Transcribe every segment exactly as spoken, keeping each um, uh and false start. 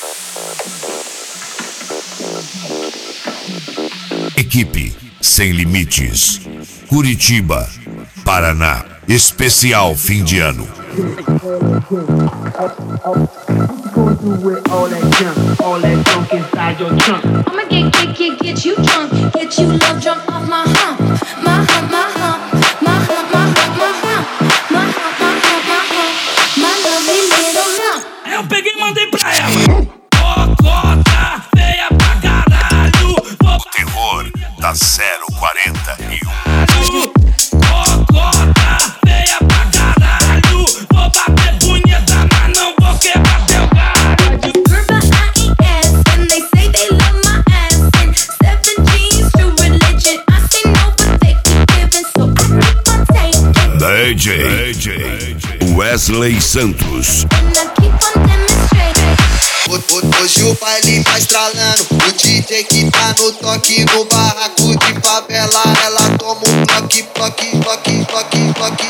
Equipe Sem Limites, Curitiba, Paraná. Especial fim de ano. I'ma get, get, get, get you drunk, get you love drunk off my hump, my hump, my hump, my hump, my hump, my hump, my hump, my hump, my hump, my lovely little lump. Eu peguei e mandei pra ela. Cocota, feia pra caralho. O terror da zero quarenta e um. Cocota, feia pra caralho. Vou bater punheta, mas não vou quebrar teu galho. Purple I E S, and they say they love my ass. And seven G's true religion. I say no, but they keep giving, so I keep on taking. D J, D J Wesley Santos. And I keep on demonstrating. Hoje o baile tá estralando, o D J que tá no toque, no barraco de favela, ela toma um toque, toque, toque, toque, toque,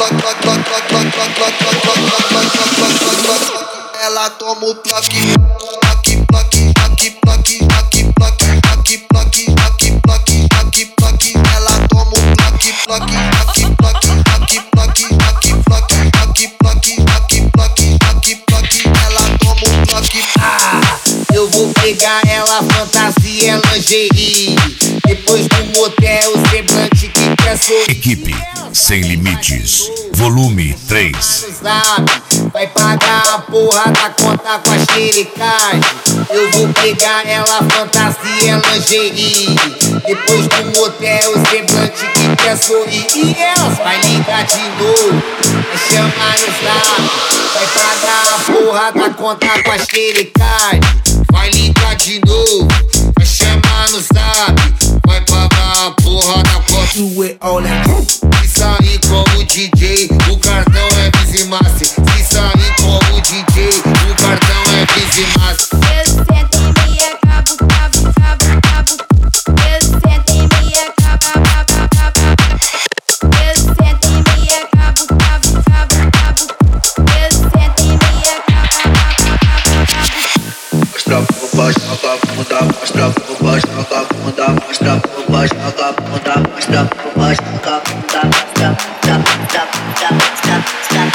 ela toma um toque, toque, toque, toque, toque, toque, toque, toque, toque, toque, toque, toque, toque, ela toma um toque, toque, toque, toque, toque, toque, toque, toque, toque, toque, toque, toque, toque, toque, ela toma um toque. Eu vou pegar ela, fantasia, lingerie. Depois do motel, o semblante que quer sorrir. Equipe Sem Limites, volume três. Vai pagar a porra da conta com a xerecagem. Eu vou pegar ela, fantasia, lingerie. Depois do motel, o semblante que quer sorrir. E elas vai ligar de novo, vai chamar no zap. Vai pagar a porra da conta com a xerecagem. Vai ligar de novo, vai chamar no zap. Vai pagar a porra da conta. Do it all that. Se sair como D J, o cartão é Bizimaster. Se sair como D J, o cartão é Bizimaster. Eu sento em mim, acabo, cabo, cabo, cabo. Eu sento em mim, acabo, cabo, cabo. Eu sento em mim, acabo, cabo, cabo, cabo. Eu sento em mim, acabo, cabo, cabo. Mostra por baixo, joga a bunda, mostra por baixo, joga a bunda, mostra por baixo, joga a bunda, mostra por baixo, joga a bunda, mostra, stop, stop, stop, stop, stop,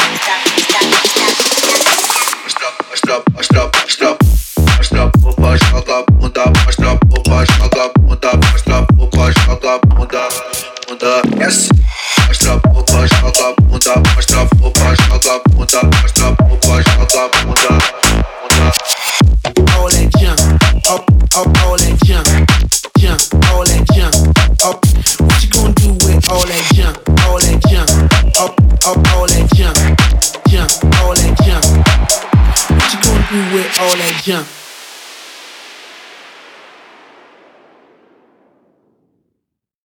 stop, stop, stop, stop, stop, mostra por baixo, joga a bunda, mostra por baixo, joga a bunda, mostra por baixo, joga a bunda, bunda, yes. Mostra por baixo, joga a bunda, mostra por baixo, joga a bunda, mostra por baixo, joga a bunda, bunda. All that jump, up, up, all that jump, jump, all that jump, up. What you gonna do with all that jump, all that jump, up, up, all that jump, jump, all that jump. What you gonna do with all that jump?